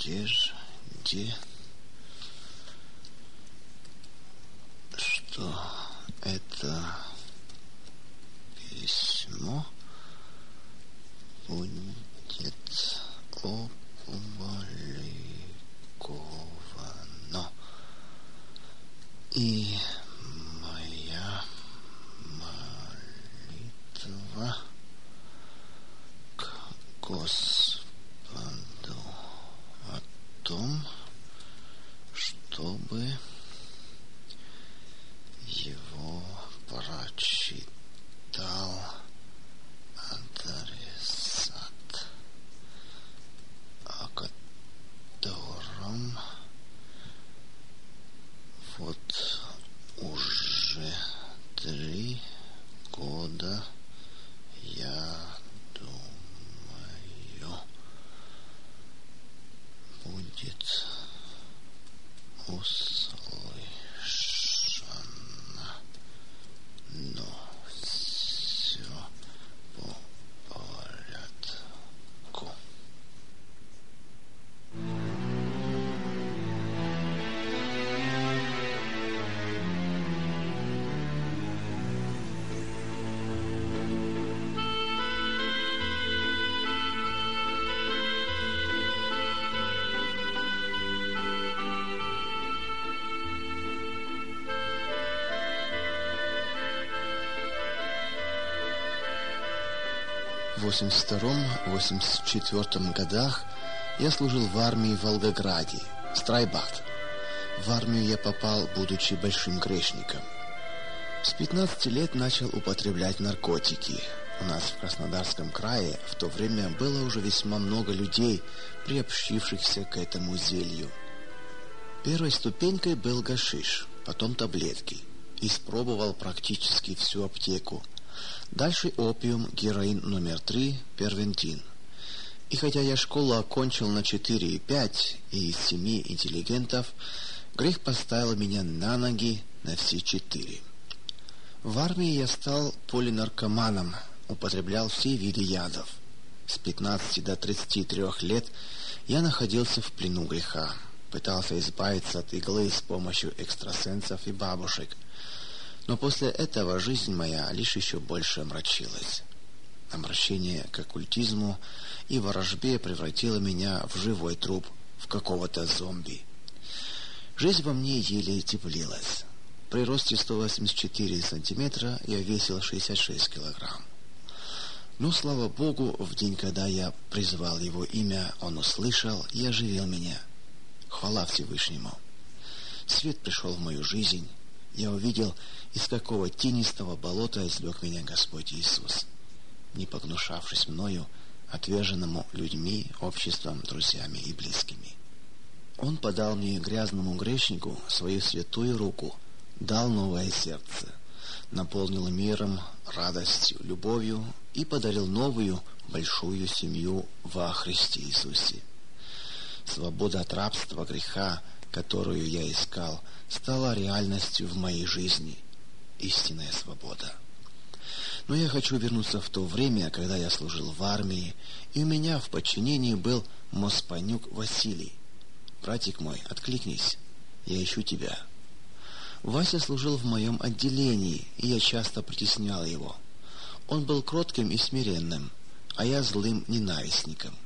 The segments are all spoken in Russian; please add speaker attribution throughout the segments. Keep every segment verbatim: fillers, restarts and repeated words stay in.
Speaker 1: где же, где? Что это письмо будет опубликовано, и моя молитва к Господу о том, чтобы его прочитал адресат, о котором вот уже три года я думаю будет услышано, но все по порядку. В восемьдесят втором — восемьдесят четвёртом годах я служил в армии в Волгограде, Страйбат. В армию я попал, будучи большим грешником. С пятнадцати лет начал употреблять наркотики. У нас в Краснодарском крае в то время было уже весьма много людей, приобщившихся к этому зелью. Первой ступенькой был гашиш, потом таблетки. Испробовал практически всю аптеку. Дальше опиум, героин номер три, первентин. И хотя я школу окончил на четыре и пять, и из семи интеллигентов, грех поставил меня на ноги на все четыре. В армии я стал полинаркоманом, употреблял все виды ядов. С пятнадцати до тридцати трёх лет я находился в плену греха, пытался избавиться от иглы с помощью экстрасенсов и бабушек. Но после этого жизнь моя лишь еще больше омрачилась. Обращение к оккультизму и ворожбе превратило меня в живой труп, в какого-то зомби. Жизнь во мне еле теплилась. При росте сто восемьдесят четыре сантиметра я весил шестьдесят шесть килограмм. Но, слава Богу, в день, когда я призвал его имя, он услышал и оживил меня. Хвала Всевышнему. Свет пришел в мою жизнь. Я увидел, из какого тенистого болота извлек меня Господь Иисус, не погнушавшись мною, отверженному людьми, обществом, друзьями и близкими. Он подал мне, грязному грешнику, свою святую руку, дал новое сердце, наполнил миром, радостью, любовью и подарил новую, большую семью во Христе Иисусе. Свобода от рабства греха, которую я искал, стала реальностью в моей жизни. Истинная свобода. Но я хочу вернуться в то время, когда я служил в армии, и у меня в подчинении был Моспанюк Василий. Братик мой, откликнись, я ищу тебя. Вася служил в моем отделении, и я часто притеснял его. Он был кротким и смиренным, а я злым ненавистником.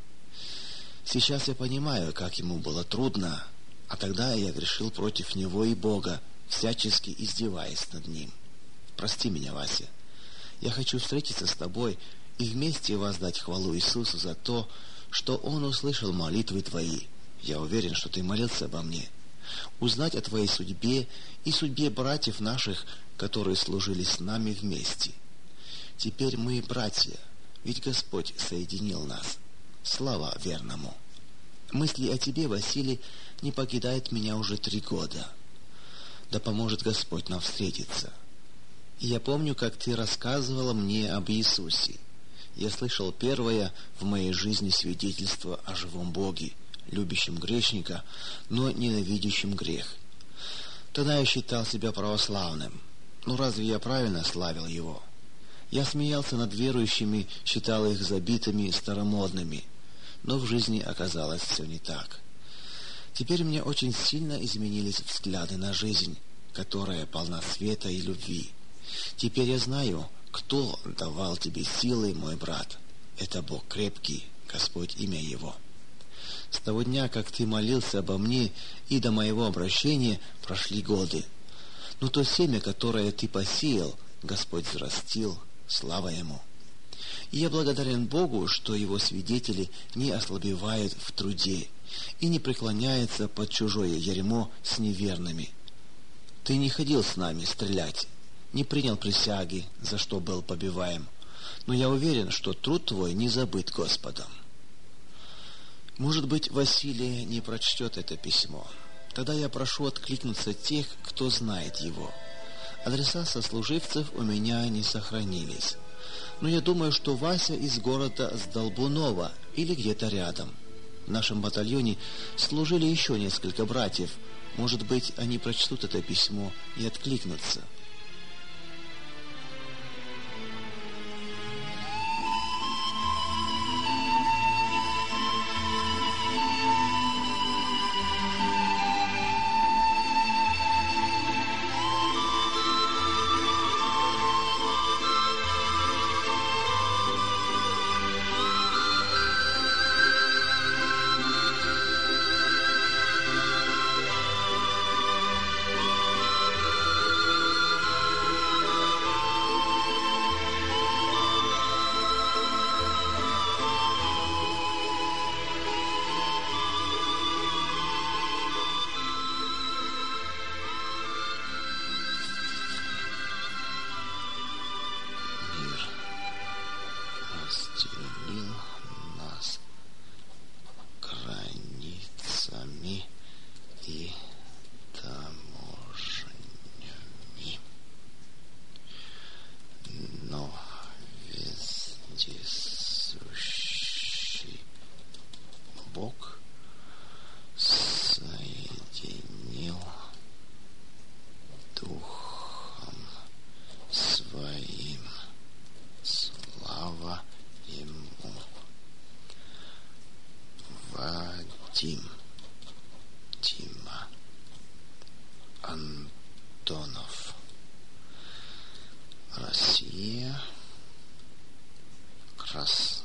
Speaker 1: Сейчас я понимаю, как ему было трудно, а тогда я грешил против него и Бога, всячески издеваясь над ним. Прости меня, Вася. Я хочу встретиться с тобой и вместе воздать хвалу Иисусу за то, что Он услышал молитвы твои. Я уверен, что ты молился обо мне. Узнать о твоей судьбе и судьбе братьев наших, которые служили с нами вместе. Теперь мы братья, ведь Господь соединил нас. Слава верному. Мысли о тебе, Василий, не покидают меня уже три года. Да поможет Господь нам встретиться. И я помню, как ты рассказывала мне об Иисусе. Я слышал первое в моей жизни свидетельство о живом Боге, любящем грешника, но ненавидящем грех. Тогда я считал себя православным. Ну разве я правильно славил его? Я смеялся над верующими, считал их забитыми, старомодными. Но в жизни оказалось все не так. Теперь мне очень сильно изменились взгляды на жизнь, которая полна света и любви. Теперь я знаю, кто давал тебе силы, мой брат. Это Бог крепкий, Господь имя Его. С того дня, как ты молился обо мне, и до моего обращения прошли годы. Но то семя, которое ты посеял, Господь взрастил, слава Ему. И я благодарен Богу, что Его свидетели не ослабевают в труде и не преклоняются под чужое ярмо с неверными. Ты не ходил с нами стрелять, не принял присяги, за что был побиваем, но я уверен, что труд твой не забыт Господом. Может быть, Василий не прочтет это письмо. Тогда я прошу откликнуться тех, кто знает его. Адреса сослуживцев у меня не сохранились. Но я думаю, что Вася из города с Долбунова или где-то рядом. В нашем батальоне служили еще несколько братьев. Может быть, они прочтут это письмо и откликнутся. Разделил нас границами и таможнями, но вездесущий Бог соединил Духом Своим. Слава Ему. Вадим, Тима, Антонов. Россия, Краснодар.